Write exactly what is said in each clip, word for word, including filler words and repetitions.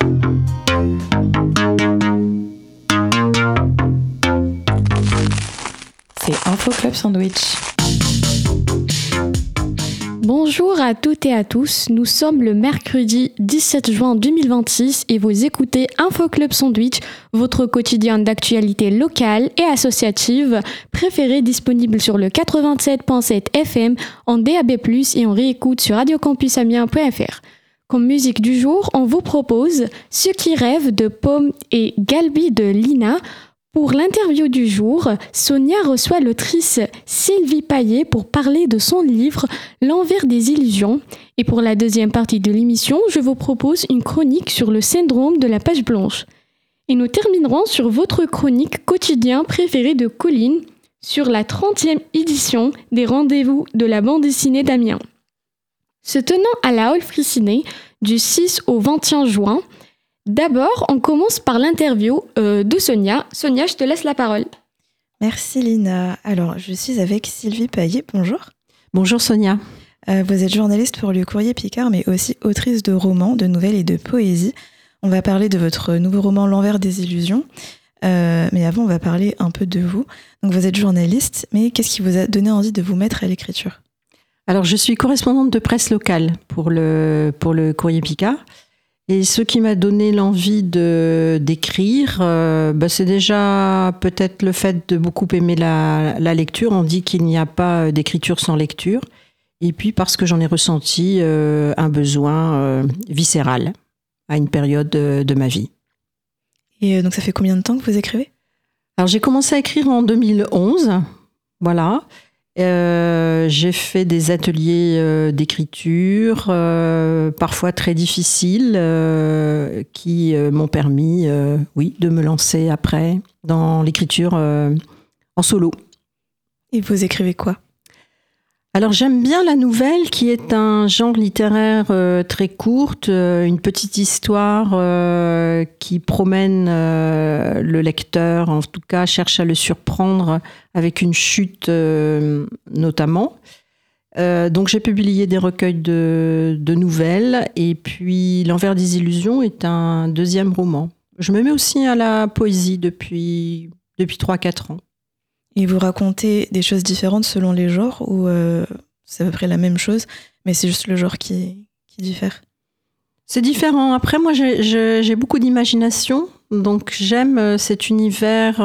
C'est Info Club Sandwich. Bonjour à toutes et à tous, nous sommes le mercredi dix-sept juin deux mille vingt-six et vous écoutez Info Club Sandwich, votre quotidien d'actualité locale et associative préféré, disponible sur le quatre-vingt-sept virgule sept F M, en D A B plus, et en réécoute sur radiocampus amiens point F R. Comme musique du jour, on vous propose Ceux qui rêvent de Pomme et Galbi de Lina. Pour l'interview du jour, Sonia reçoit l'autrice Sylvie Paillet pour parler de son livre L'envers des illusions. Et pour la deuxième partie de l'émission, je vous propose une chronique sur le syndrome de la page blanche. Et nous terminerons sur votre chronique quotidien préférée de Colline sur la trentième édition des rendez-vous de la bande dessinée d'Amiens. Se tenant à la Hall Frisinet du six au vingt et un juin, d'abord, on commence par l'interview euh, de Sonia. Sonia, je te laisse la parole. Merci Lina. Alors, je suis avec Sylvie Paillet. Bonjour. Bonjour Sonia. Euh, vous êtes journaliste pour le Courrier Picard, mais aussi autrice de romans, de nouvelles et de poésie. On va parler de votre nouveau roman L'envers des illusions. Euh, mais avant, on va parler un peu de vous. Donc, vous êtes journaliste, mais qu'est-ce qui vous a donné envie de vous mettre à l'écriture ? Alors, je suis correspondante de presse locale pour le, pour le Courrier Picard. Et ce qui m'a donné l'envie de, d'écrire, euh, bah c'est déjà peut-être le fait de beaucoup aimer la, la lecture. On dit qu'il n'y a pas d'écriture sans lecture. Et puis parce que j'en ai ressenti euh, un besoin euh, viscéral à une période de, de ma vie. Et donc ça fait combien de temps que vous écrivez ? Alors j'ai commencé à écrire en deux mille onze, voilà. Euh, j'ai fait des ateliers euh, d'écriture, euh, parfois très difficiles, euh, qui euh, m'ont permis, euh, oui, de me lancer après dans l'écriture euh, en solo. Et vous écrivez quoi ? Alors j'aime bien la nouvelle, qui est un genre littéraire euh, très courte, euh, une petite histoire euh, qui promène euh, le lecteur, en tout cas cherche à le surprendre avec une chute euh, notamment. Euh, donc j'ai publié des recueils de, de nouvelles, et puis L'envers des illusions est un deuxième roman. Je me mets aussi à la poésie depuis, depuis trois à quatre ans. Et vous racontez des choses différentes selon les genres, ou euh, c'est à peu près la même chose, mais c'est juste le genre qui, qui diffère ? C'est différent. Après, moi, j'ai, j'ai, j'ai beaucoup d'imagination, donc j'aime cet univers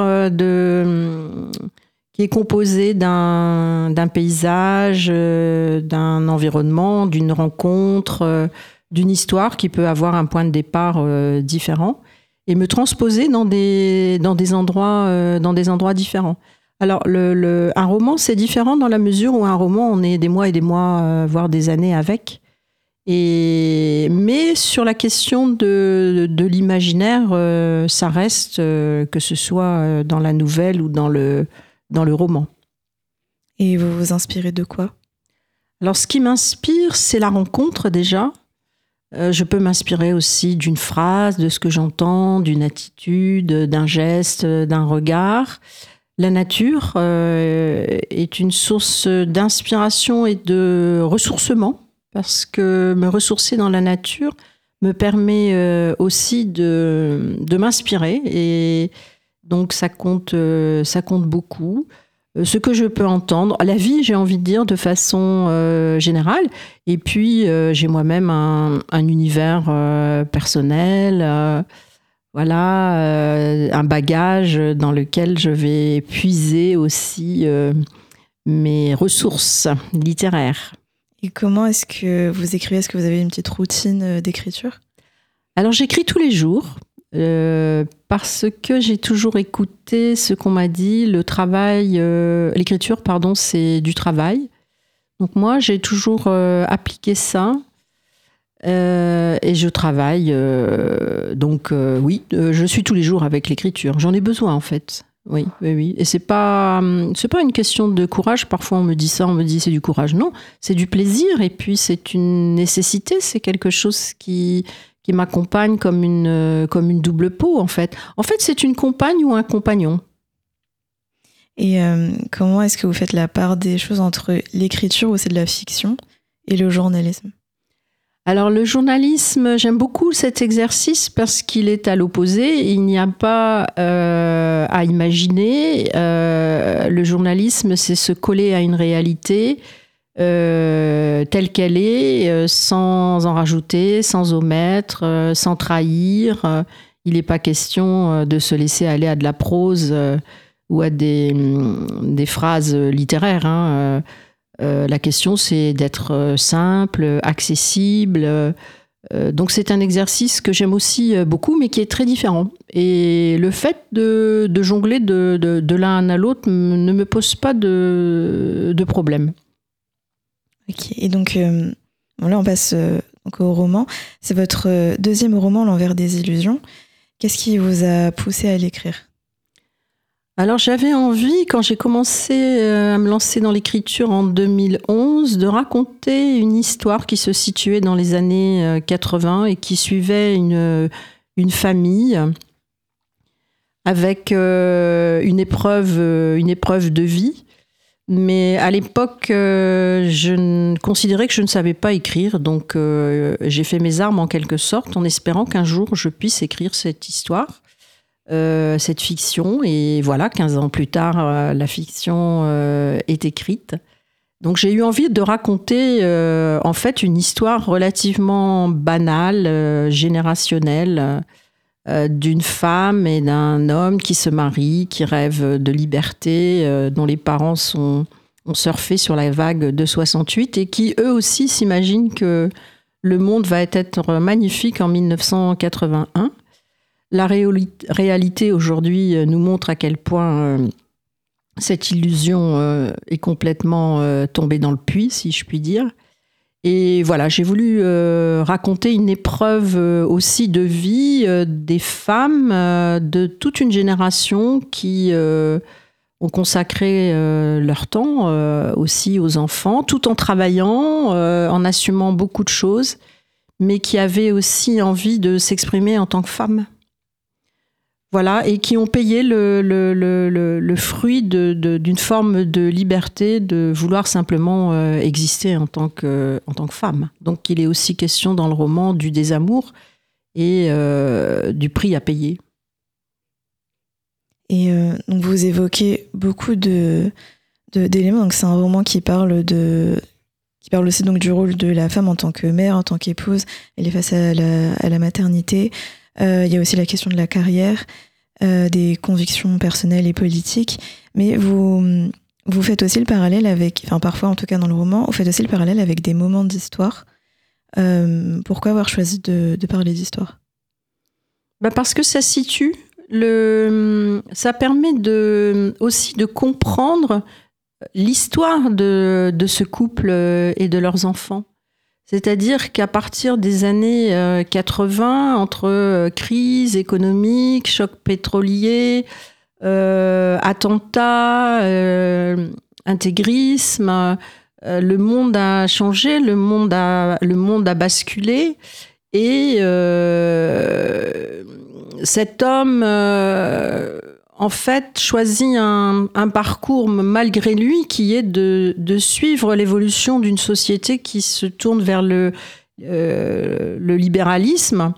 de, qui est composé d'un, d'un paysage, d'un environnement, d'une rencontre, d'une histoire qui peut avoir un point de départ différent, et me transposer dans des, dans des endroits, dans des endroits différents. Alors, le, le, un roman, c'est différent dans la mesure où un roman, on est des mois et des mois, euh, voire des années avec. Et, mais sur la question de, de, de l'imaginaire, euh, ça reste, euh, que ce soit dans la nouvelle ou dans le, dans le roman. Et vous vous inspirez de quoi ? Alors, ce qui m'inspire, c'est la rencontre déjà. Euh, je peux m'inspirer aussi d'une phrase, de ce que j'entends, d'une attitude, d'un geste, d'un regard. La nature euh, est une source d'inspiration et de ressourcement, parce que me ressourcer dans la nature me permet euh, aussi de, de m'inspirer, et donc ça compte, euh, ça compte beaucoup. Ce que je peux entendre, la vie, j'ai envie de dire, de façon euh, générale, et puis euh, j'ai moi-même un, un univers euh, personnel, euh, Voilà, euh, un bagage dans lequel je vais puiser aussi euh, mes ressources littéraires. Et comment est-ce que vous écrivez ? Est-ce que vous avez une petite routine d'écriture ? Alors j'écris tous les jours euh, parce que j'ai toujours écouté ce qu'on m'a dit. Le travail, euh, l'écriture, pardon, c'est du travail. Donc moi, j'ai toujours euh, appliqué ça. Euh, et je travaille, euh, donc euh, oui, euh, je suis tous les jours avec l'écriture. J'en ai besoin en fait. Oui, oui, oui. Et c'est pas, c'est pas une question de courage. Parfois on me dit ça, on me dit c'est du courage. Non, c'est du plaisir, et puis c'est une nécessité. C'est quelque chose qui qui m'accompagne comme une comme une double peau en fait. En fait, c'est une compagne ou un compagnon. Et euh, comment est-ce que vous faites la part des choses entre l'écriture, où c'est de la fiction, et le journalisme ? Alors le journalisme, j'aime beaucoup cet exercice parce qu'il est à l'opposé. Il n'y a pas euh, à imaginer. Euh, le journalisme, c'est se coller à une réalité euh, telle qu'elle est, euh, sans en rajouter, sans omettre, euh, sans trahir. Euh, il n'est pas question euh, de se laisser aller à de la prose euh, ou à des, des phrases littéraires, hein. Euh, Euh, la question, c'est d'être euh, simple, accessible. Euh, donc, c'est un exercice que j'aime aussi euh, beaucoup, mais qui est très différent. Et le fait de, de jongler de, de, de l'un à l'autre m- ne me pose pas de, de problème. Ok, et donc euh, bon, là, on passe euh, donc au roman. C'est votre euh, deuxième roman, L'envers des illusions. Qu'est-ce qui vous a poussé à l'écrire ? Alors, j'avais envie, quand j'ai commencé euh, à me lancer dans l'écriture en deux mille onze, de raconter une histoire qui se situait dans les années euh, quatre-vingts et qui suivait une, une famille avec euh, une épreuve, euh, une épreuve de vie. Mais à l'époque, euh, je ne- considérais que je ne savais pas écrire, donc euh, j'ai fait mes armes en quelque sorte, en espérant qu'un jour je puisse écrire cette histoire. Euh, cette fiction, et voilà, quinze ans plus tard, euh, la fiction euh, est écrite. Donc j'ai eu envie de raconter euh, en fait une histoire relativement banale, euh, générationnelle, euh, d'une femme et d'un homme qui se marient, qui rêvent de liberté, euh, dont les parents sont, ont surfé sur la vague de soixante-huit et qui eux aussi s'imaginent que le monde va être magnifique en mille neuf cent quatre-vingt-un. La réoli- réalité aujourd'hui nous montre à quel point euh, cette illusion euh, est complètement euh, tombée dans le puits, si je puis dire. Et voilà, j'ai voulu euh, raconter une épreuve euh, aussi de vie euh, des femmes euh, de toute une génération qui euh, ont consacré euh, leur temps euh, aussi aux enfants, tout en travaillant, euh, en assumant beaucoup de choses, mais qui avaient aussi envie de s'exprimer en tant que femmes. Voilà, et qui ont payé le, le, le, le, le fruit de, de, d'une forme de liberté, de vouloir simplement euh, exister en tant que, en tant que femme. Donc il est aussi question dans le roman du désamour et euh, du prix à payer. Et euh, donc vous évoquez beaucoup de, de, d'éléments. Donc c'est un roman qui parle de, qui parle aussi donc du rôle de la femme en tant que mère, en tant qu'épouse. Elle est face à la, à la maternité. Euh, il y a aussi la question de la carrière, euh, des convictions personnelles et politiques. Mais vous, vous faites aussi le parallèle avec, enfin parfois en tout cas dans le roman, vous faites aussi le parallèle avec des moments d'histoire. Euh, pourquoi avoir choisi de, de parler d'histoire ? Bah parce que ça situe, le, ça permet de, aussi de comprendre l'histoire de, de ce couple et de leurs enfants. C'est-à-dire qu'à partir des années euh, quatre-vingts, entre euh, crise économique, choc pétrolier, euh, attentats, euh, intégrisme, euh, le monde a changé, le monde a, le monde a basculé. Et euh, cet homme, euh, en fait, choisit un, un parcours malgré lui qui est de, de suivre l'évolution d'une société qui se tourne vers le, euh, le libéralisme.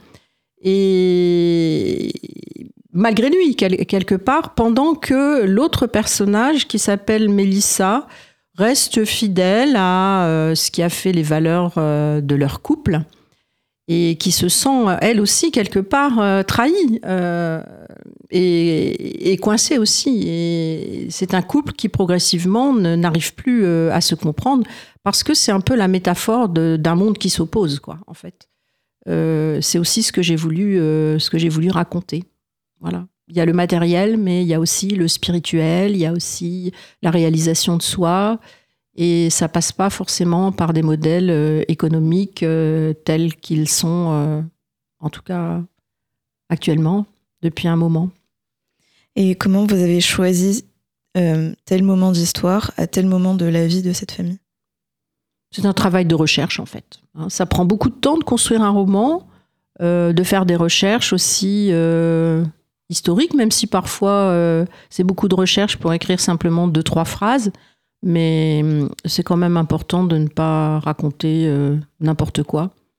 Et malgré lui, quel, quelque part, pendant que l'autre personnage, qui s'appelle Mélissa, reste fidèle à euh, ce qui a fait les valeurs euh, de leur couple. Et qui se sent, elle aussi, quelque part, euh, trahie euh, et, et coincée aussi. Et c'est un couple qui, progressivement, ne, n'arrive plus euh, à se comprendre parce que c'est un peu la métaphore de, d'un monde qui s'oppose, quoi, en fait. Euh, c'est aussi ce que j'ai voulu, euh, ce que j'ai voulu raconter. Voilà. Il y a le matériel, mais il y a aussi le spirituel, il y a aussi la réalisation de soi. Et ça passe pas forcément par des modèles euh, économiques euh, tels qu'ils sont, euh, en tout cas actuellement, depuis un moment. Et comment vous avez choisi euh, tel moment d'histoire à tel moment de la vie de cette famille ? C'est un travail de recherche, en fait. Hein, ça prend beaucoup de temps de construire un roman, euh, de faire des recherches aussi euh, historiques, même si parfois euh, c'est beaucoup de recherches pour écrire simplement deux, trois phrases. Mais c'est quand même important de ne pas raconter euh, n'importe quoi.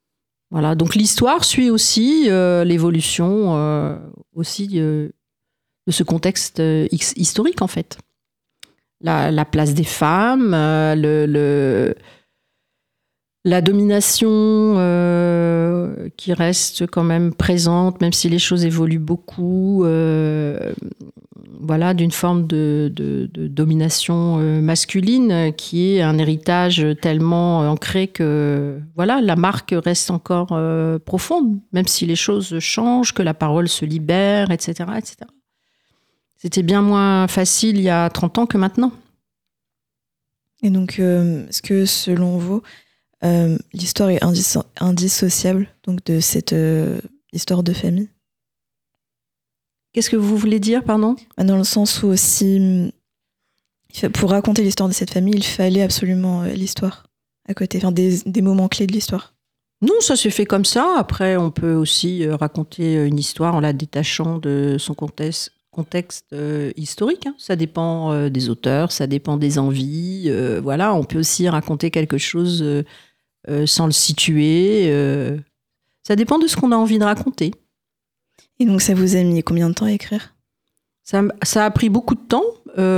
Voilà, donc l'histoire suit aussi euh, l'évolution euh, aussi euh, de ce contexte euh, historique en fait. La, la place des femmes, euh, le, le, la domination euh, qui reste quand même présente, même si les choses évoluent beaucoup, euh, voilà, d'une forme de, de, de domination euh, masculine qui est un héritage tellement ancré que voilà, la marque reste encore euh, profonde, même si les choses changent, que la parole se libère, et cetera, et cetera. C'était bien moins facile il y a trente ans que maintenant. Et donc, euh, est-ce que selon vous, euh, l'histoire est indisso- indissociable donc, de cette euh, histoire de famille? Qu'est-ce que vous voulez dire, pardon ? Dans le sens où aussi, pour raconter l'histoire de cette famille, il fallait absolument euh, l'histoire à côté, enfin, des, des moments clés de l'histoire. Non, ça s'est fait comme ça. Après, on peut aussi raconter une histoire en la détachant de son contexte, contexte euh, historique. Hein. Ça dépend euh, des auteurs, ça dépend des envies. Euh, voilà, on peut aussi raconter quelque chose euh, euh, sans le situer. Euh, ça dépend de ce qu'on a envie de raconter. Et donc, ça vous a mis combien de temps à écrire ? Ça, ça a pris beaucoup de temps,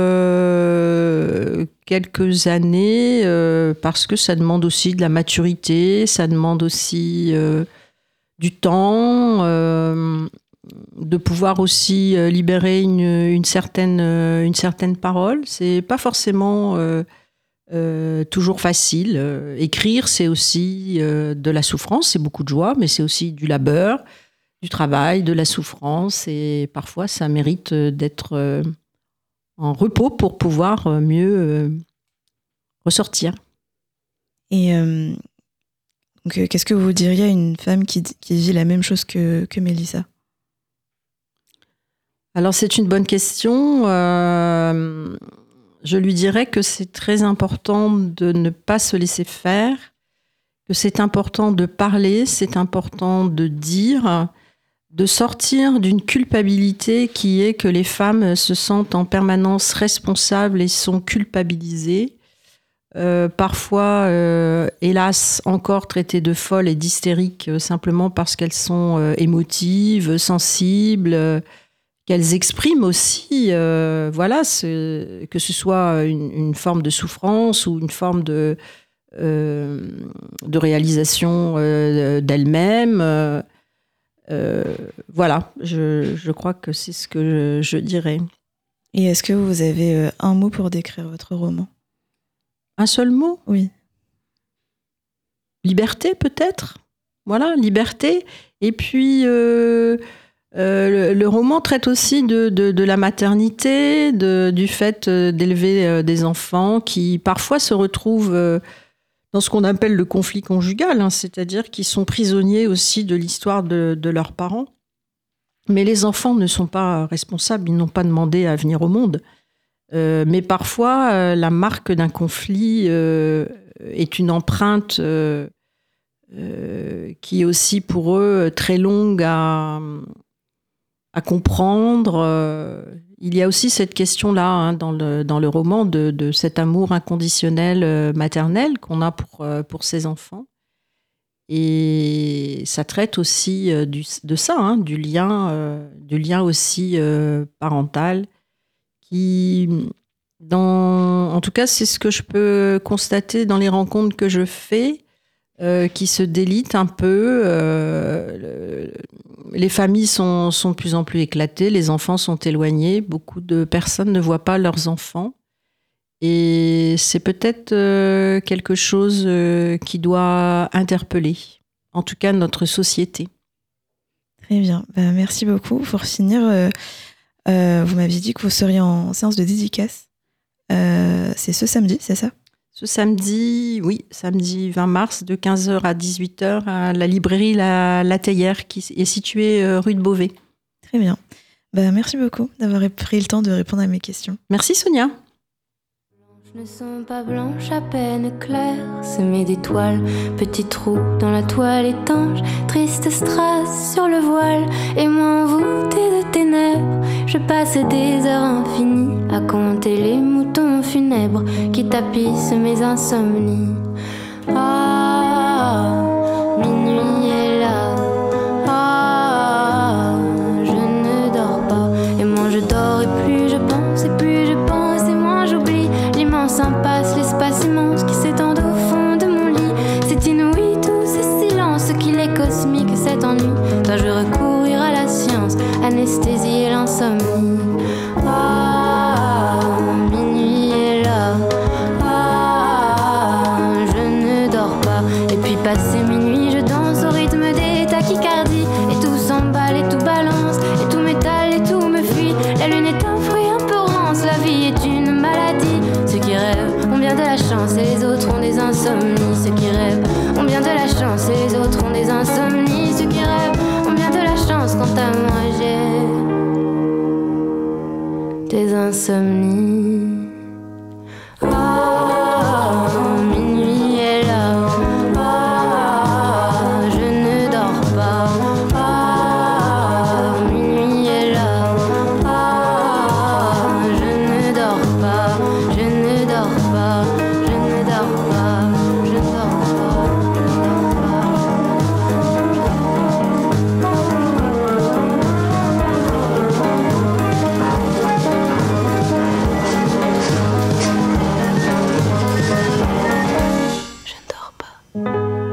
euh, quelques années, euh, parce que ça demande aussi de la maturité, ça demande aussi euh, du temps, euh, de pouvoir aussi libérer une, une, certaine, une certaine parole. C'est pas forcément euh, euh, toujours facile. Euh, écrire, c'est aussi euh, de la souffrance, c'est beaucoup de joie, mais c'est aussi du labeur, du travail, de la souffrance, et parfois ça mérite d'être euh, en repos pour pouvoir mieux euh, ressortir. Et euh, donc, qu'est-ce que vous diriez à une femme qui, qui vit la même chose que, que Mélissa ? Alors c'est une bonne question. Euh, je lui dirais que c'est très important de ne pas se laisser faire, que c'est important de parler, c'est important de dire, de sortir d'une culpabilité qui est que les femmes se sentent en permanence responsables et sont culpabilisées. Euh, parfois, euh, hélas, encore traitées de folles et d'hystériques euh, simplement parce qu'elles sont euh, émotives, sensibles, euh, qu'elles expriment aussi, euh, voilà, ce, que ce soit une, une forme de souffrance ou une forme de, euh, de réalisation euh, d'elles-mêmes. Euh, Euh, voilà, je, je crois que c'est ce que je, je dirais. Et est-ce que vous avez un mot pour décrire votre roman ? Un seul mot ? Oui. Liberté, peut-être ? Voilà, liberté. Et puis, euh, euh, le, le roman traite aussi de, de, de la maternité, de, du fait d'élever des enfants qui parfois se retrouvent euh, dans ce qu'on appelle le conflit conjugal, hein, c'est-à-dire qu'ils sont prisonniers aussi de l'histoire de, de leurs parents. Mais les enfants ne sont pas responsables, ils n'ont pas demandé à venir au monde. Euh, mais parfois, euh, la marque d'un conflit euh, est une empreinte euh, euh, qui est aussi pour eux très longue à, à comprendre. Euh, il y a aussi cette question-là hein, dans, le, dans le roman de, de cet amour inconditionnel euh, maternel qu'on a pour, euh, pour ses enfants. Et ça traite aussi euh, du, de ça, hein, du, lien, euh, du lien aussi euh, parental qui, dans, en tout cas, c'est ce que je peux constater dans les rencontres que je fais, euh, qui se délitent un peu. Euh, le, les familles sont, sont de plus en plus éclatées, les enfants sont éloignés, beaucoup de personnes ne voient pas leurs enfants. Et c'est peut-être euh, quelque chose euh, qui doit interpeller, en tout cas notre société. Très bien, bah, merci beaucoup. Pour finir, euh, euh, vous m'aviez dit que vous seriez en séance de dédicace. Euh, c'est ce samedi, c'est ça ? Ce samedi, oui, samedi vingt mars, de quinze heures à dix-huit heures, à la librairie La, la Théière, qui est située euh, rue de Beauvais. Très bien. Bah, merci beaucoup d'avoir pris le temps de répondre à mes questions. Merci Sonia. Ne sont pas blanches, à peine claires, semées d'étoiles, petits trous dans la toile étanche, triste strass sur le voile, et moi envoûtée de ténèbres, je passe des heures infinies à compter les moutons funèbres qui tapissent mes insomnies. Ah, minuit et balance, anesthésier l'insomnie. Ah, minuit est là. Ah, je ne dors pas. Et puis passé minuit, je danse au rythme des tachycardies. Et tout s'emballe et tout balance, et tout m'étale et tout me fuit. La lune est un fruit un peu rance, la vie est une maladie. Ceux qui rêvent ont bien de la chance et les autres ont des insomnies. Ceux qui rêvent ont bien de la chance et les autres ont des insomnies. Ceux qui rêvent ont bien de la chance, quant à moi j'ai des insomnies. Ah, minuit est là. Ah, je ne dors pas. Ah, minuit est là. Ah, je ne dors pas. Je ne dors pas. Je ne dors pas. Je ne dors pas. Je ne dors pas.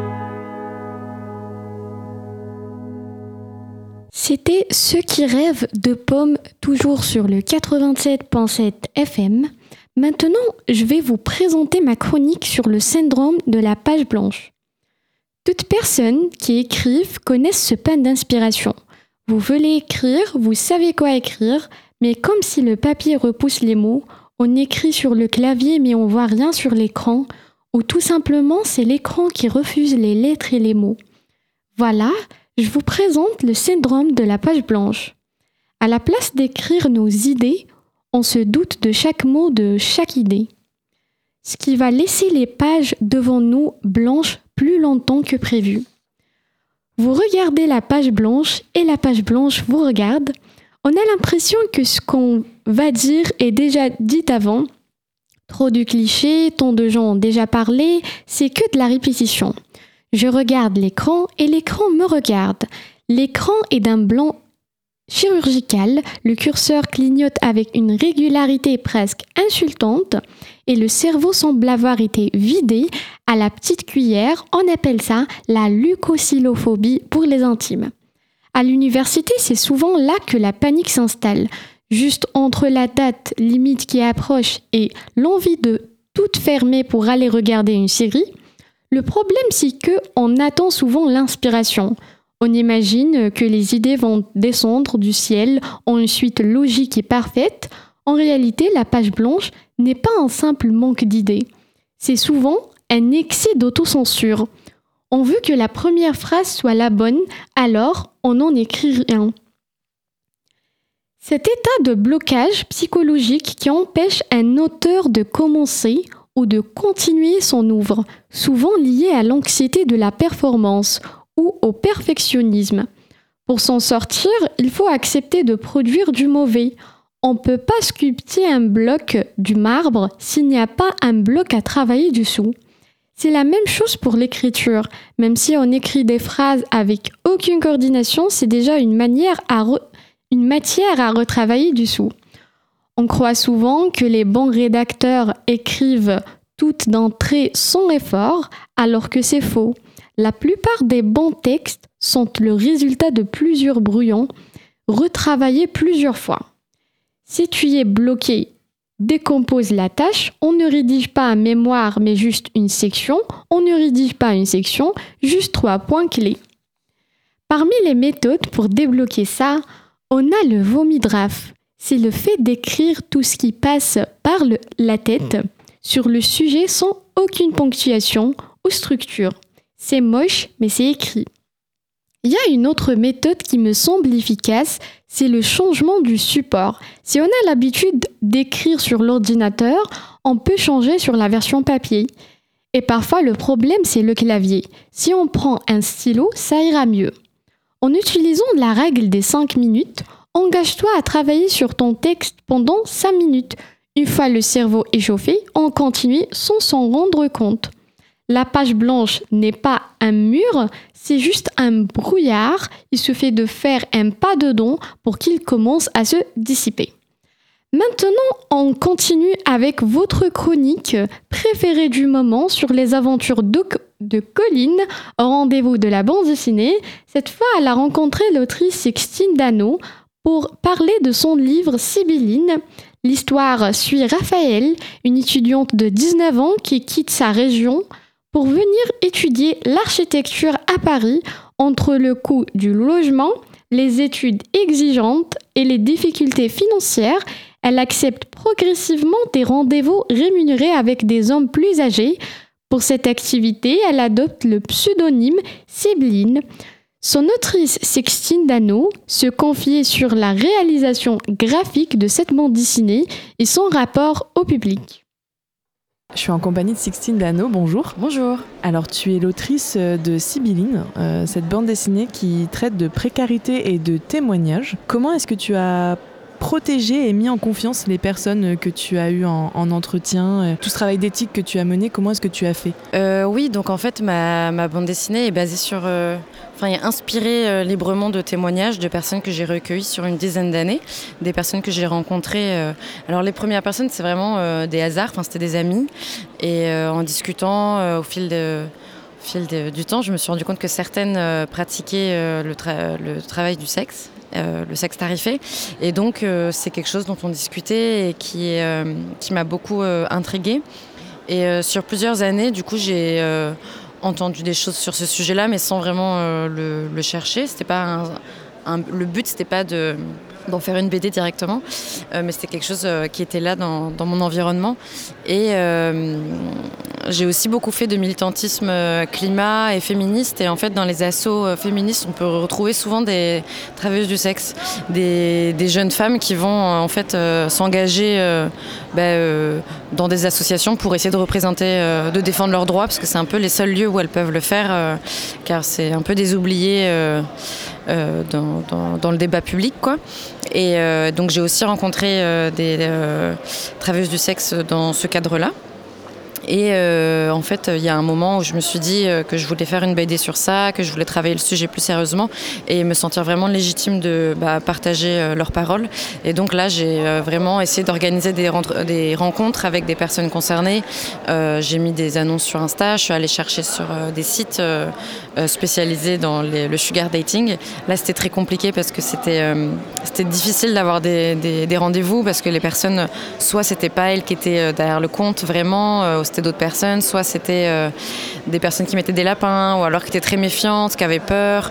C'était Ceux qui rêvent de Pomme, toujours sur le quatre-vingt-sept virgule sept F M. Maintenant, je vais vous présenter ma chronique sur le syndrome de la page blanche. Toutes personnes qui écrivent connaissent ce pain d'inspiration. Vous voulez écrire, vous savez quoi écrire, mais comme si le papier repousse les mots, on écrit sur le clavier mais on voit rien sur l'écran, ou tout simplement c'est l'écran qui refuse les lettres et les mots. Voilà, je vous présente le syndrome de la page blanche. À la place d'écrire nos idées, on se doute de chaque mot de chaque idée. Ce qui va laisser les pages devant nous blanches plus longtemps que prévu. Vous regardez la page blanche et la page blanche vous regarde. On a l'impression que ce qu'on va dire est déjà dit avant. Trop de clichés, tant de gens ont déjà parlé, c'est que de la répétition. Je regarde l'écran et l'écran me regarde. L'écran est d'un blanc chirurgical, le curseur clignote avec une régularité presque insultante et le cerveau semble avoir été vidé à la petite cuillère. On appelle ça la leucosyllophobie pour les intimes. À l'université, c'est souvent là que la panique s'installe. Juste entre la date limite qui approche et l'envie de tout fermer pour aller regarder une série, le problème c'est qu'on attend souvent l'inspiration. On imagine que les idées vont descendre du ciel en une suite logique et parfaite. En réalité, la page blanche n'est pas un simple manque d'idées. C'est souvent un excès d'autocensure. On veut que la première phrase soit la bonne, alors on n'en écrit rien. Cet état de blocage psychologique qui empêche un auteur de commencer ou de continuer son œuvre, souvent lié à l'anxiété de la performance ou au perfectionnisme. Pour s'en sortir, il faut accepter de produire du mauvais. On ne peut pas sculpter un bloc du marbre s'il n'y a pas un bloc à travailler dessous. C'est la même chose pour l'écriture. Même si on écrit des phrases avec aucune coordination, c'est déjà une, manière à re- une matière à retravailler dessous. On croit souvent que les bons rédacteurs écrivent toutes d'entrée sans effort, alors que c'est faux. La plupart des bons textes sont le résultat de plusieurs brouillons, retravaillés plusieurs fois. Si tu es bloqué, décompose la tâche, on ne rédige pas un mémoire mais juste une section, on ne rédige pas une section, juste trois points clés. Parmi les méthodes pour débloquer ça, on a le vomidraft. C'est le fait d'écrire tout ce qui passe par le, la tête sur le sujet sans aucune ponctuation ou structure. C'est moche, mais c'est écrit. Il y a une autre méthode qui me semble efficace, c'est le changement du support. Si on a l'habitude d'écrire sur l'ordinateur, on peut changer sur la version papier. Et parfois, le problème, c'est le clavier. Si on prend un stylo, ça ira mieux. En utilisant la règle des cinq minutes, engage-toi à travailler sur ton texte pendant cinq minutes. Une fois le cerveau échauffé, on continue sans s'en rendre compte. La page blanche n'est pas un mur, c'est juste un brouillard. Il suffit de faire un pas dedans pour qu'il commence à se dissiper. Maintenant, on continue avec votre chronique préférée du moment sur les aventures de Colline au rendez-vous de la bande dessinée. Cette fois, elle a rencontré l'autrice Sixtine Dano pour parler de son livre Sibylline. L'histoire suit Raphaël, une étudiante de dix-neuf ans qui quitte sa région pour venir étudier l'architecture à Paris entre le coût du logement, les études exigeantes et les difficultés financières. Elle accepte progressivement des rendez-vous rémunérés avec des hommes plus âgés. Pour cette activité, elle adopte le pseudonyme Sibylline. Son autrice Sixtine Dano se confiait sur la réalisation graphique de cette bande dessinée et son rapport au public. Je suis en compagnie de Sixtine Dano, bonjour. Bonjour. Alors tu es l'autrice de Sibylline, euh, cette bande dessinée qui traite de précarité et de témoignages. Comment est-ce que tu as protégé et mis en confiance les personnes que tu as eues en, en entretien, tout ce travail d'éthique que tu as mené, comment est-ce que tu as fait ? euh, Oui, donc en fait ma, ma bande dessinée est basée sur, euh, enfin est inspirée euh, librement de témoignages de personnes que j'ai recueillies sur une dizaine d'années, des personnes que j'ai rencontrées. Euh, alors les premières personnes c'est vraiment euh, des hasards, enfin c'était des amis et euh, en discutant euh, au fil de Au fil de, du temps, je me suis rendu compte que certaines euh, pratiquaient euh, le, tra- le travail du sexe, euh, le sexe tarifé. Et donc, euh, c'est quelque chose dont on discutait et qui, euh, qui m'a beaucoup euh, intriguée. Et euh, sur plusieurs années, du coup, j'ai euh, entendu des choses sur ce sujet-là, mais sans vraiment euh, le, le chercher. C'était pas un, un, le but, c'était pas de... d'en faire une B D directement, euh, mais c'était quelque chose euh, qui était là dans, dans mon environnement. Et euh, j'ai aussi beaucoup fait de militantisme euh, climat et féministe. Et en fait, dans les assos euh, féministes, on peut retrouver souvent des travailleuses du sexe, des, des jeunes femmes qui vont euh, en fait euh, s'engager euh, bah, euh, dans des associations pour essayer de représenter, euh, de défendre leurs droits, parce que c'est un peu les seuls lieux où elles peuvent le faire, euh, car c'est un peu des oubliés euh, euh, dans, dans, dans le débat public, quoi. Et euh, donc j'ai aussi rencontré euh, des euh, travailleuses du sexe dans ce cadre-là. Et euh, en fait, il y a un moment où je me suis dit euh, que je voulais faire une B D sur ça, que je voulais travailler le sujet plus sérieusement et me sentir vraiment légitime de bah, partager euh, leurs paroles. Et donc là, j'ai euh, vraiment essayé d'organiser des, rentre- des rencontres avec des personnes concernées. Euh, j'ai mis des annonces sur Insta, je suis allée chercher sur euh, des sites euh, euh, spécialisés dans les, le sugar dating. Là, c'était très compliqué parce que c'était, euh, c'était difficile d'avoir des, des, des rendez-vous parce que les personnes, soit c'était pas elles qui étaient derrière le compte vraiment, euh, c'était d'autres personnes, soit c'était euh, des personnes qui mettaient des lapins, ou alors qui étaient très méfiantes, qui avaient peur,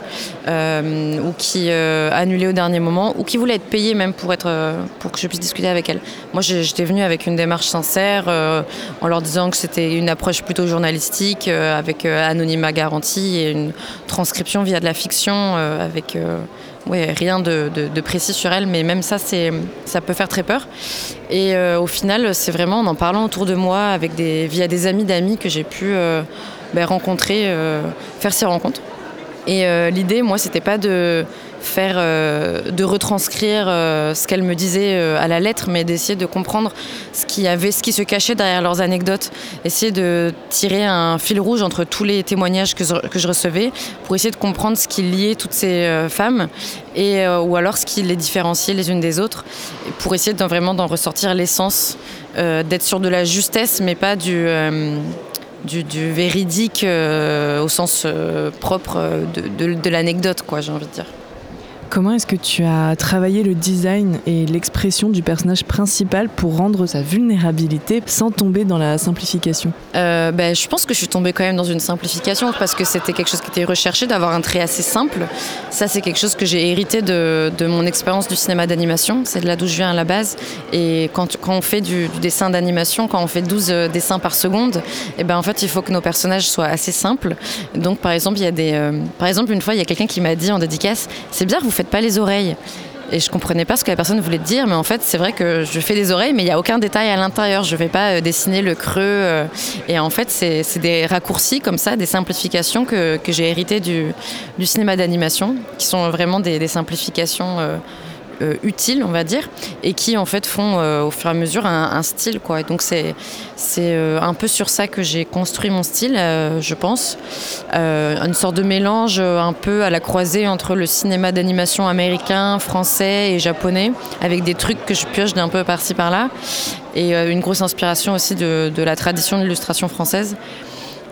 euh, ou qui euh, annulaient au dernier moment, ou qui voulaient être payées même pour, être, euh, pour que je puisse discuter avec elles. Moi, j'étais venue avec une démarche sincère, euh, en leur disant que c'était une approche plutôt journalistique, euh, avec euh, anonymat garanti et une transcription via de la fiction, euh, avec... Euh, Ouais, rien de, de, de précis sur elle, mais même ça, c'est, ça peut faire très peur. Et euh, au final, c'est vraiment en en parlant autour de moi, avec des, via des amis d'amis, que j'ai pu euh, ben, rencontrer, euh, faire ces rencontres. Et euh, l'idée, moi, c'était pas de faire, euh, de retranscrire euh, ce qu'elles me disaient euh, à la lettre, mais d'essayer de comprendre ce qui avait, ce qui se cachait derrière leurs anecdotes, essayer de tirer un fil rouge entre tous les témoignages que je, que je recevais, pour essayer de comprendre ce qui liait toutes ces euh, femmes, et euh, ou alors ce qui les différenciait les unes des autres, pour essayer de, vraiment d'en ressortir l'essence, euh, d'être sur de la justesse, mais pas du euh, Du, du véridique euh, au sens euh, propre de, de, de l'anecdote, quoi, j'ai envie de dire. Comment est-ce que tu as travaillé le design et l'expression du personnage principal pour rendre sa vulnérabilité sans tomber dans la simplification ? euh, ben, Je pense que je suis tombée quand même dans une simplification parce que c'était quelque chose qui était recherché, d'avoir un trait assez simple. Ça, c'est quelque chose que j'ai hérité de, de mon expérience du cinéma d'animation. C'est de là d'où je viens à la base. Et quand, quand on fait du, du dessin d'animation, quand on fait douze dessins par seconde, eh ben, en fait, il faut que nos personnages soient assez simples. Donc, par exemple, il y a des, euh, par exemple, une fois, il y a quelqu'un qui m'a dit en dédicace « C'est bizarre, vous faites pas les oreilles ». Et je comprenais pas ce que la personne voulait dire, mais en fait, c'est vrai que je fais des oreilles, mais il n'y a aucun détail à l'intérieur. Je vais pas euh, dessiner le creux. Euh, et en fait, c'est, c'est des raccourcis comme ça, des simplifications que, que j'ai héritées du, du cinéma d'animation, qui sont vraiment des, des simplifications euh, euh, utiles, on va dire, et qui en fait font euh, au fur et à mesure un, un style, quoi. Et donc c'est, c'est euh, un peu sur ça que j'ai construit mon style, euh, je pense. Euh, une sorte de mélange euh, un peu à la croisée entre le cinéma d'animation américain, français et japonais, avec des trucs que je pioche d'un peu par-ci par-là, et euh, une grosse inspiration aussi de, de la tradition de l'illustration française.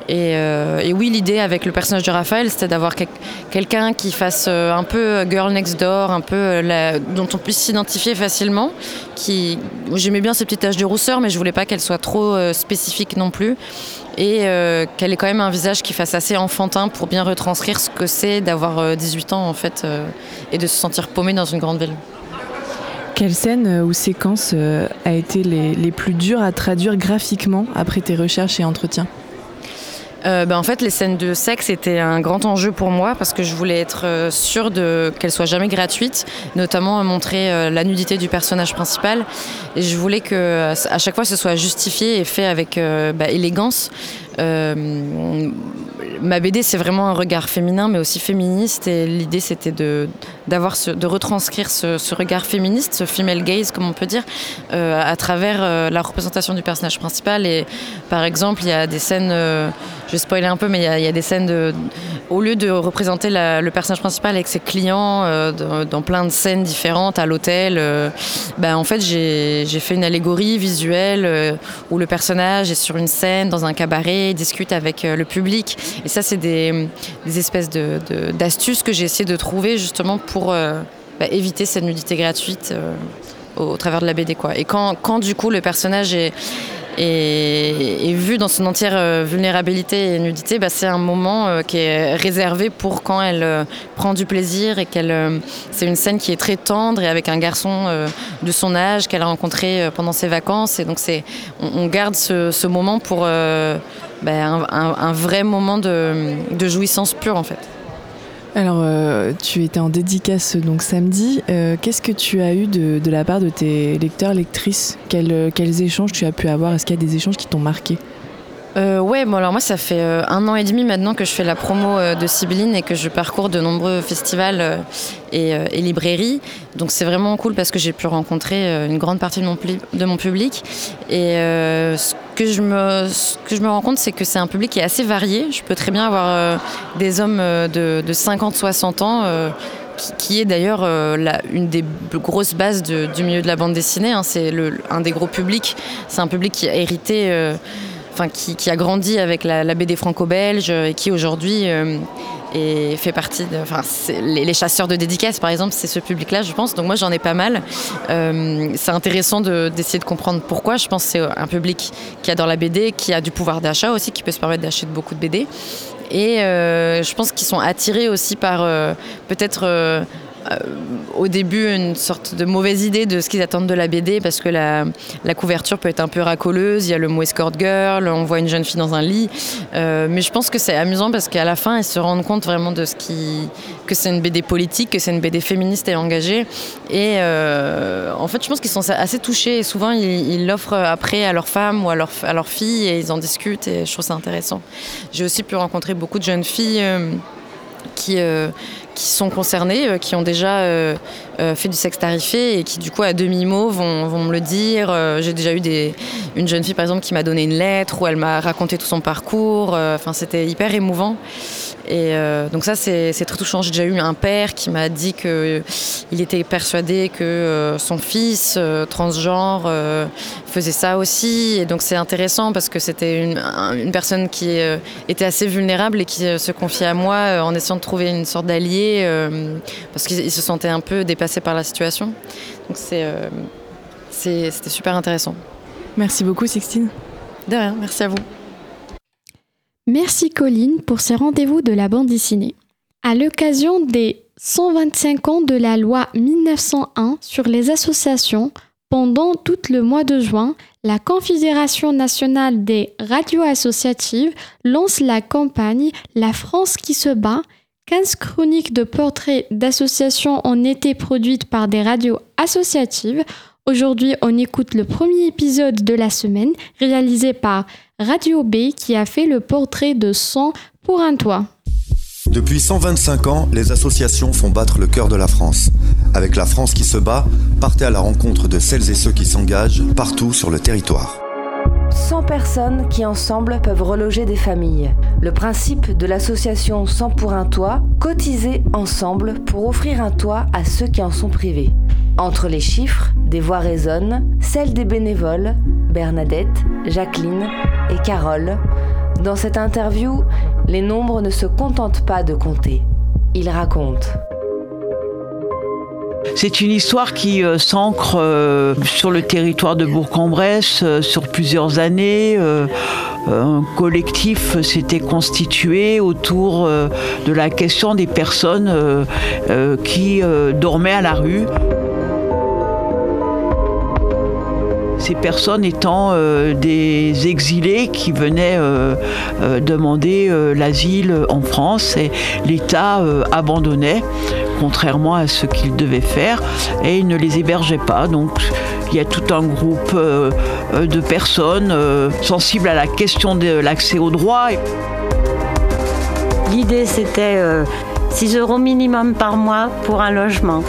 Et, euh, et oui, l'idée avec le personnage de Raphaël, c'était d'avoir quel- quelqu'un qui fasse euh, un peu girl next door, un peu euh, la, dont on puisse s'identifier facilement. Qui, j'aimais bien ces petites taches de rousseur, mais je voulais pas qu'elle soit trop euh, spécifique non plus. Et euh, qu'elle ait quand même un visage qui fasse assez enfantin pour bien retranscrire ce que c'est d'avoir euh, dix-huit ans en fait, euh, et de se sentir paumé dans une grande ville. Quelle scène ou séquence euh, a été les, les plus dures à traduire graphiquement après tes recherches et entretiens ? Euh, ben en fait, les scènes de sexe étaient un grand enjeu pour moi parce que je voulais être euh, sûre de, qu'elles soient jamais gratuites, notamment euh, montrer euh, la nudité du personnage principal. Et je voulais que euh, à chaque fois ce soit justifié et fait avec euh, bah, élégance. Euh, ma B D, c'est vraiment un regard féminin, mais aussi féministe. Et l'idée, c'était de, d'avoir ce, de retranscrire ce, ce regard féministe, ce female gaze, comme on peut dire, euh, à travers euh, la représentation du personnage principal. Et par exemple, il y a des scènes, euh, je vais spoiler un peu, mais il y a, il y a des scènes de, au lieu de représenter la, le personnage principal avec ses clients euh, dans, dans plein de scènes différentes à l'hôtel, euh, ben, en fait, j'ai, j'ai fait une allégorie visuelle euh, où le personnage est sur une scène dans un cabaret, discute avec euh, le public. Et ça, c'est des, des espèces de, de, d'astuces que j'ai essayé de trouver justement pour euh, bah, éviter cette nudité gratuite euh, au, au travers de la B D, quoi. Et quand, quand du coup le personnage est, est, est vu dans son entière euh, vulnérabilité et nudité, bah, c'est un moment euh, qui est réservé pour quand elle euh, prend du plaisir et qu'elle, euh, c'est une scène qui est très tendre et avec un garçon euh, de son âge qu'elle a rencontré euh, pendant ses vacances. Et donc c'est, on, on garde ce, ce moment pour euh, bah, un, un, un vrai moment de, de jouissance pure en fait. Alors, euh, tu étais en dédicace donc samedi. Euh, qu'est-ce que tu as eu de, de la part de tes lecteurs, lectrices ? Quels, quels échanges tu as pu avoir ? Est-ce qu'il y a des échanges qui t'ont marqué ? Euh, ouais, bon alors moi ça fait euh, un an et demi maintenant que je fais la promo euh, de Sibylline et que je parcours de nombreux festivals euh, et, euh, et librairies. Donc c'est vraiment cool parce que j'ai pu rencontrer euh, une grande partie de mon, pli- de mon public. Et euh, ce, que je me, ce que je me rends compte, c'est que c'est un public qui est assez varié. Je peux très bien avoir euh, des hommes euh, de, de cinquante soixante ans euh, qui, qui est d'ailleurs euh, la, une des grosses bases de, du milieu de la bande dessinée. Hein. C'est le, un des gros publics. C'est un public qui a hérité... Euh, Enfin, qui, qui a grandi avec la, la B D franco-belge et qui aujourd'hui euh, est, fait partie de... Enfin, c'est, les, les chasseurs de dédicaces, par exemple, c'est ce public-là, je pense. Donc moi, j'en ai pas mal. Euh, c'est intéressant de, d'essayer de comprendre pourquoi. Je pense que c'est un public qui adore la B D, qui a du pouvoir d'achat aussi, qui peut se permettre d'acheter beaucoup de B D. Et euh, je pense qu'ils sont attirés aussi par euh, peut-être... Euh, Euh, au début une sorte de mauvaise idée de ce qu'ils attendent de la B D parce que la, la couverture peut être un peu racoleuse, il y a le mot escort girl, on voit une jeune fille dans un lit, euh, mais je pense que c'est amusant parce qu'à la fin ils se rendent compte vraiment de ce qui, que c'est une B D politique, que c'est une B D féministe et engagée et euh, en fait je pense qu'ils sont assez touchés et souvent ils, ils l'offrent après à leur femme ou à leur, à leur fille et ils en discutent et je trouve ça intéressant. J'ai aussi pu rencontrer beaucoup de jeunes filles euh, qui... Euh, qui sont concernés, euh, qui ont déjà euh, euh, fait du sexe tarifé et qui du coup à demi-mot vont, vont me le dire. Euh, j'ai déjà eu des, une jeune fille par exemple qui m'a donné une lettre où elle m'a raconté tout son parcours. Enfin euh, c'était hyper émouvant. Et euh, donc ça c'est, c'est très touchant. J'ai déjà eu un père qui m'a dit qu'il euh, était persuadé que euh, son fils euh, transgenre euh, faisait ça aussi. Et donc c'est intéressant parce que c'était une, une personne qui euh, était assez vulnérable et qui euh, se confiait à moi euh, en essayant de trouver une sorte d'allié euh, parce qu'il se sentait un peu dépassé par la situation. Donc c'est, euh, c'est, c'était super intéressant. Merci beaucoup Sixtine. De rien, merci à vous. Merci Colline pour ces rendez-vous de la bande dessinée. À l'occasion des cent vingt-cinq ans de la loi mille neuf cent un sur les associations, pendant tout le mois de juin, la Confédération nationale des radios associatives lance la campagne La France qui se bat. quinze chroniques de portraits d'associations ont été produites par des radios associatives. Aujourd'hui, on écoute le premier épisode de la semaine, réalisé par Radio B, qui a fait le portrait de Sang pour un toit. Depuis cent vingt-cinq ans, les associations font battre le cœur de la France. Avec La France qui se bat, partez à la rencontre de celles et ceux qui s'engagent partout sur le territoire. cent personnes qui ensemble peuvent reloger des familles. Le principe de l'association Sang pour un toit, cotiser ensemble pour offrir un toit à ceux qui en sont privés. Entre les chiffres, des voix résonnent, celles des bénévoles, Bernadette, Jacqueline et Carole, Dans cette interview, les nombres ne se contentent pas de compter. Ils racontent. C'est une histoire qui euh, s'ancre euh, sur le territoire de Bourg-en-Bresse euh, sur plusieurs années. Euh, un collectif s'était constitué autour euh, de la question des personnes euh, euh, qui euh, dormaient à la rue. Ces personnes étant euh, des exilés qui venaient euh, euh, demander euh, l'asile en France et l'État euh, abandonnait, contrairement à ce qu'il devait faire, et il ne les hébergeait pas. Donc il y a tout un groupe euh, de personnes euh, sensibles à la question de l'accès aux droits. L'idée c'était euh, six euros minimum par mois pour un logement.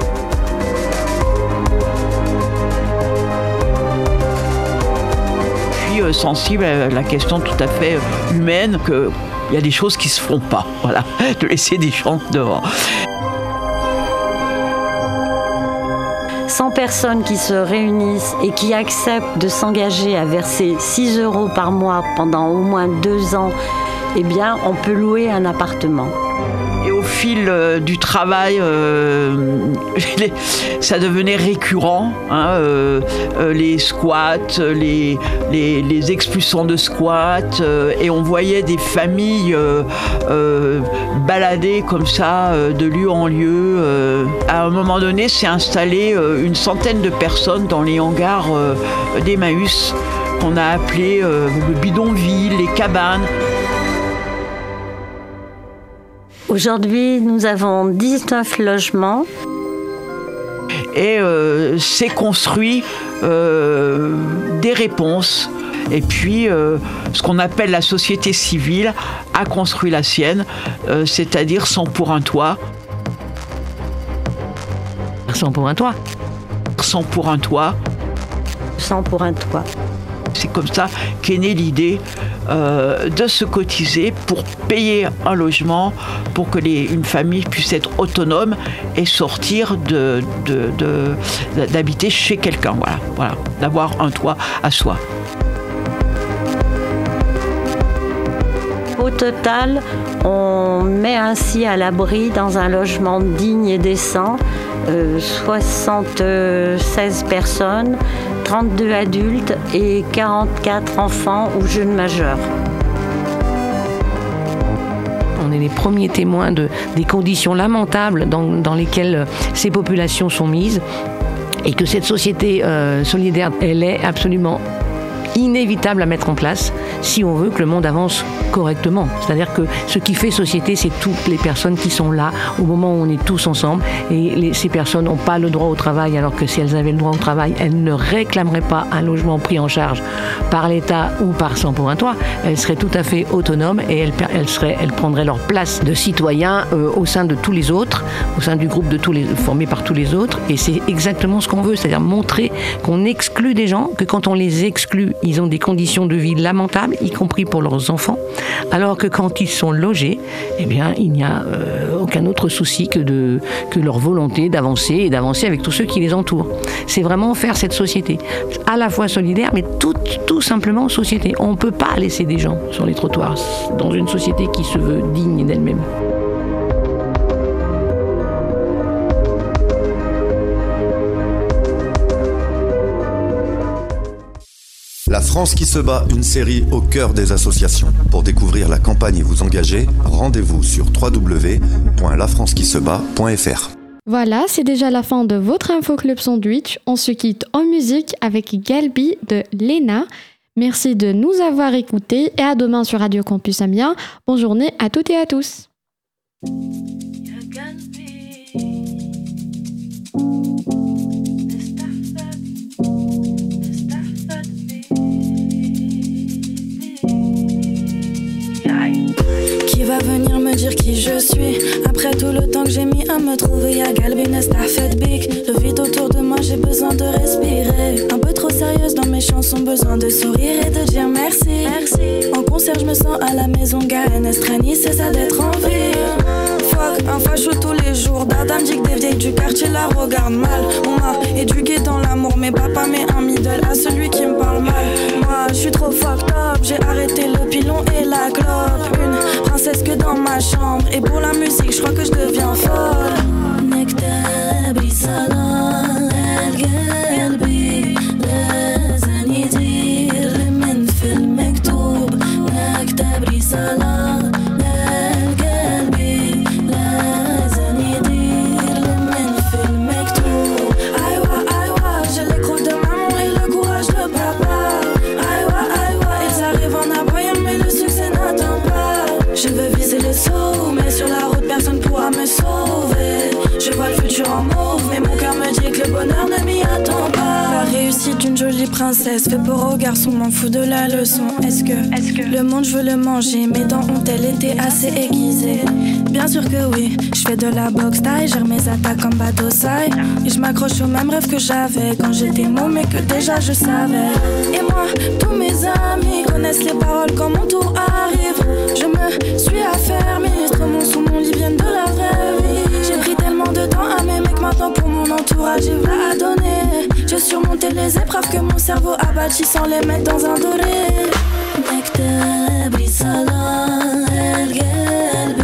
Sensible à la question tout à fait humaine, qu'il y a des choses qui ne se font pas, voilà, de laisser des gens dehors. cent personnes qui se réunissent et qui acceptent de s'engager à verser six euros par mois pendant au moins deux ans, eh bien, on peut louer un appartement. Et au fil euh, du travail, euh, les, ça devenait récurrent, hein, euh, euh, les squats, les, les, les expulsions de squats, euh, et on voyait des familles euh, euh, balader comme ça, euh, de lieu en lieu. Euh. À un moment donné, s'est installé euh, une centaine de personnes dans les hangars euh, d'Emmaüs, qu'on a appelé euh, le bidonville, les cabanes. Aujourd'hui, nous avons dix-neuf logements. Et euh, c'est construit euh, des réponses. Et puis, euh, ce qu'on appelle la société civile a construit la sienne, euh, c'est-à-dire cent pour un toit. cent pour un toit. cent pour un toit. cent pour un toit. C'est comme ça qu'est née l'idée euh, de se cotiser pour payer un logement, pour que les, une famille puisse être autonome et sortir de, de, de, d'habiter chez quelqu'un, voilà, voilà, d'avoir un toit à soi. Au total, on met ainsi à l'abri dans un logement digne et décent euh, soixante-seize personnes, trente-deux adultes et quarante-quatre enfants ou jeunes majeurs. On est les premiers témoins de, des conditions lamentables dans, dans lesquelles ces populations sont mises et que cette société euh, solidaire, elle est absolument inévitable à mettre en place si on veut que le monde avance correctement. C'est-à-dire que ce qui fait société, c'est toutes les personnes qui sont là au moment où on est tous ensemble, et les, ces personnes n'ont pas le droit au travail, alors que si elles avaient le droit au travail, elles ne réclameraient pas un logement pris en charge par l'État ou par cent pour un toit. Elles seraient tout à fait autonomes et elles, elles, seraient, elles prendraient leur place de citoyens euh, au sein de tous les autres, au sein du groupe de tous les, formé par tous les autres, et c'est exactement ce qu'on veut, c'est-à-dire montrer qu'on exclut des gens, que quand on les exclut, ils ont des conditions de vie lamentables, y compris pour leurs enfants, alors que quand ils sont logés, eh bien, il n'y a euh, aucun autre souci que, de, que leur volonté d'avancer et d'avancer avec tous ceux qui les entourent. C'est vraiment faire cette société, à la fois solidaire, mais tout, tout simplement société. On ne peut pas laisser des gens sur les trottoirs dans une société qui se veut digne d'elle-même. La France qui se bat, une série au cœur des associations. Pour découvrir la campagne et vous engager, rendez-vous sur w w w point la france qui se bat point f r. Voilà, c'est déjà la fin de votre Info Club Sandwich. On se quitte en musique avec Galbi de Léna. Merci de nous avoir écoutés et à demain sur Radio Campus Amiens. Bonne journée à toutes et à tous. Qui va venir me dire qui je suis? Après tout le temps que j'ai mis à me trouver, y'a Galbin, Starfed Big. Le vide autour de moi, j'ai besoin de respirer. Un peu trop sérieuse dans mes chansons, besoin de sourire et de dire merci. Merci. En concert, je me sens à la maison, Gaël Estrani, c'est ça d'être en vie. Fuck, un facho tous les jours. Dada me dit que des vieilles du quartier la regardent mal. On m'a éduqué dans l'amour, mais papa met un middle à celui qui me parle mal. Moi, je suis trop fucked up, j'ai arrêté le pilon et chambre. Et pour la musique, je crois que je deviens folle. نكتب رسالة لقلبي لازم يدير من في المكتوب. نكتب رسالة لقلبي لازم يدير من في المكتوب. أيوة أيوة j'ai l'écrou de maman et le courage de papa. Aïwa, aïwa, ils arrivent en aboyant mais le succès n'attend pas. Je veux viser le saut, mais sur la route personne pourra me sauver. Je vois le futur en mauve, mais mon cœur me dit que le bonheur ne m'y attend pas. La réussite d'une jolie princesse fait peur aux garçons, m'en fous de la leçon. Est-ce que, est-ce que le monde je veux le manger, mes dents ont-elles été assez aiguisées? Bien sûr que oui, je fais de la boxe taille, gère mes attaques comme bateau saille. Et je m'accroche au même rêve que j'avais quand j'étais môme, mais que déjà je savais. Et moi, tous mes amis connaissent les paroles quand mon tour arrive. Je me suis affermie, mon sous mon lit viennent de la vraie vie. J'ai pris tellement de temps à m'aimer que maintenant pour mon entourage il va à donner. J'ai surmonté les épreuves que mon cerveau a bâti sans les mettre dans un doré. نكتب رسالة لقلبي